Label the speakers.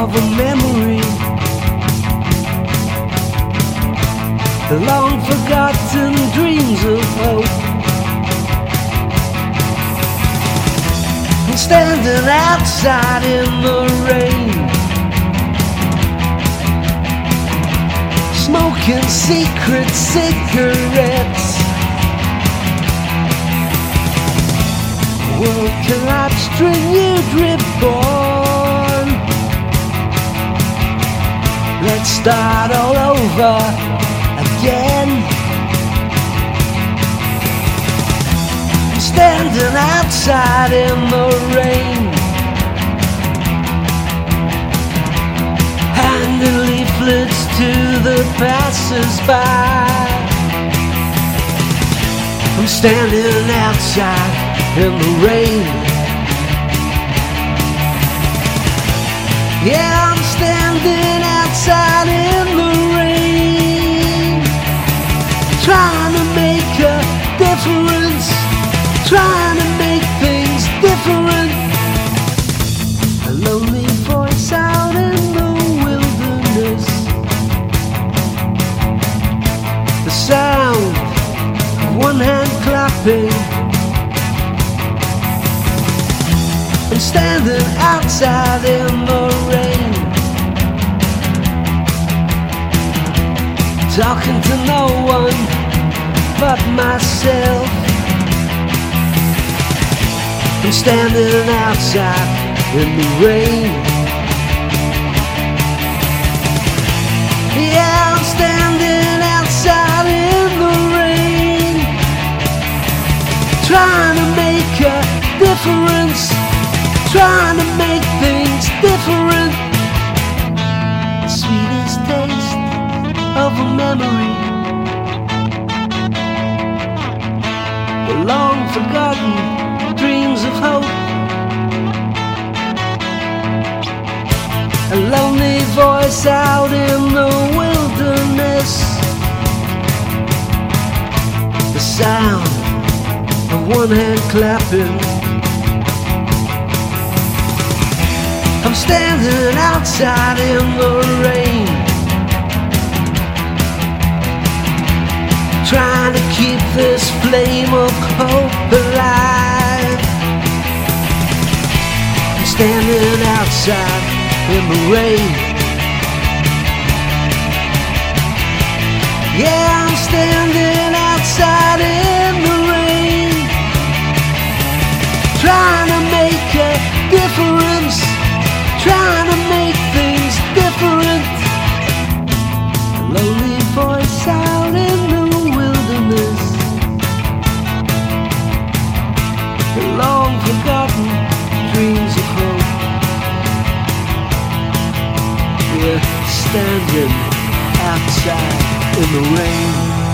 Speaker 1: of a memory, the long forgotten dreams of hope. I'm standing outside in the rain, smoking secret cigarettes. World collapsed, renewed, reborn. Let's start all over again. Standing outside in the rain, handing leaflets to the passers-by. I'm standing outside in the rain. Yeah, I'm standing outside in the rain, trying to make a difference, trying to make things different. A lonely voice out in the wilderness, the sound of one hand clapping. I'm standing outside in the rain, talking to no one but myself. I'm standing outside in the rain. Yeah, I'm standing outside in the rain, trying to make a difference, trying to make things different. The sweetest taste of a memory, the long forgotten dreams of hope. A lonely voice out in the wilderness, the sound of one hand clapping. I'm standing outside in the rain, trying to keep this flame of hope alive. I'm standing outside in the rain. Yeah, I'm standing outside in the rain, trying to make a difference, trying to make things different. A lonely voice out in the wilderness, the long forgotten dreams of hope. We're standing outside in the rain.